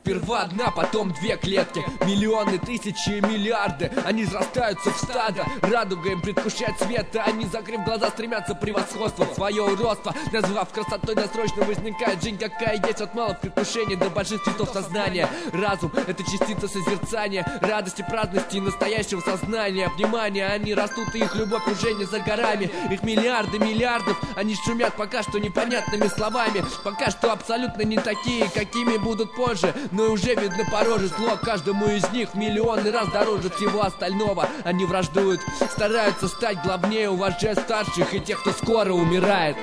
Сперва одна, потом две клетки. Миллионы, тысячи и миллиарды. Они срастаются в стадо. Радуга им предвкушает свет, а они, закрыв глаза, стремятся превосходство в свое уродство. Назвав красотой, насрочно возникает жизнь, какая есть, от малого предвкушения до больших цветов сознания. Разум — это частица созерцания, радости, праздности и настоящего сознания. Внимание, они растут, и их любовь уже не за горами. Их миллиарды миллиардов, они шумят пока что непонятными словами. Пока что абсолютно не такие, какими будут позже. Но уже видно по роже зло каждому из них в миллионы раз дороже всего остального. Они враждуют, стараются стать главнее, уважая старших и тех, кто скоро умирает.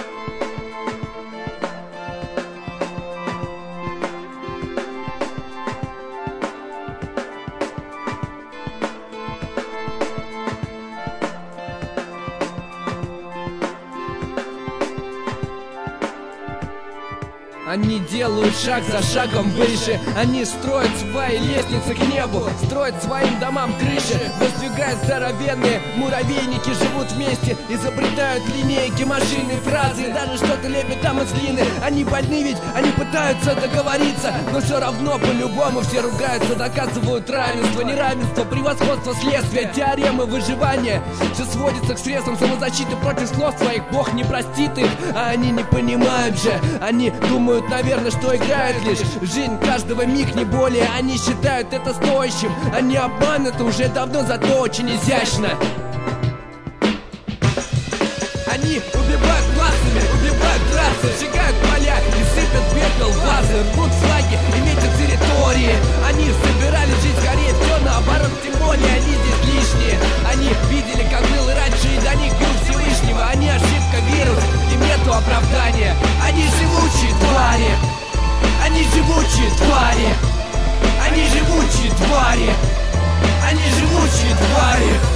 Они делают шаг за шагом выше. Они строят свои лестницы к небу, строят своим домам крыши, воздвигают здоровенные муравейники, живут вместе, изобретают линейки, машины, фразы, даже что-то лепят там из глины. Они больны, ведь они пытаются договориться, но все равно по-любому все ругаются, доказывают равенство, неравенство, превосходство, следствие, теоремы выживания. Все сводится к средствам самозащиты против слов своих. Бог не простит их, а они не понимают же. Они думают, наверное, что играют лишь жизнь каждого миг, не более. Они считают это стоящим, они обмануты уже давно, зато очень изящно. Они убивают массами, убивают расы, сжигают поля и сыпят пепел в вазы, рвут флаги и метят территории. Они собирались жить скорее, все наоборот, тем более они здесь лишние. Они видели, как было раньше, и до них бил Всевышнего. Они ошибка, вирус, им нету оправдания. Они живучие твари, они живучие твари, они живучие твари, они живучие твари.